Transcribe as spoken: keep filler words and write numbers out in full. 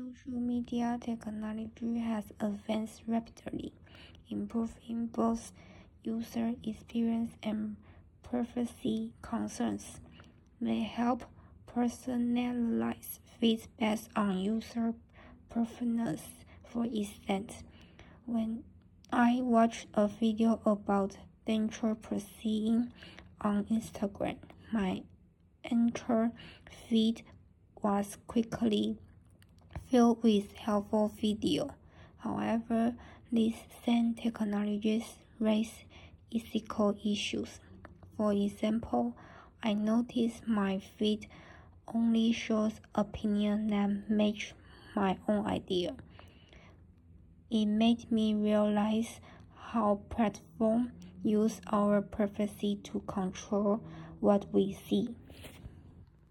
Social media technology has advanced rapidly, improving both user experience and privacy concerns. They help personalize feeds based on user preferences. For instance, when I watch a video about dental processing on Instagram, my entire feed was quickly filled with helpful video. However, these same technologies raise ethical issues. For example, I noticed my feed only shows opinions that match my own idea. It made me realize how platforms use our privacy to control what we see.